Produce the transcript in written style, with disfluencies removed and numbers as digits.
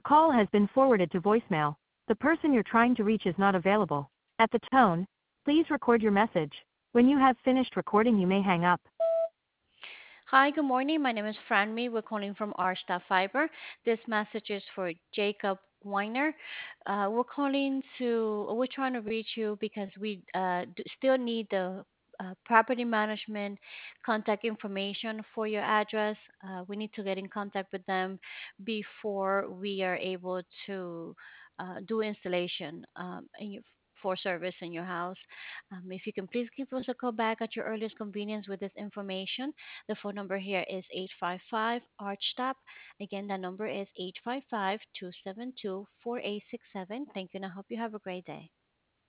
call has been forwarded to voicemail. The person you're trying to reach is not available. At the tone, please record your message. When you have finished recording, you may hang up. Hi, good morning. My name is Franmy. We're calling from Arsta Fiber. This message is for Jacob Weiner. We're trying to reach you because we still need the property management contact information for your address. We need to get in contact with them before we are able to do installation for service in your house. If you can please give us a call back at your earliest convenience with this information. The phone number here is 855 ARCHTAP. Again, the number is 855 272 4867. Thank you, and I hope you have a great day.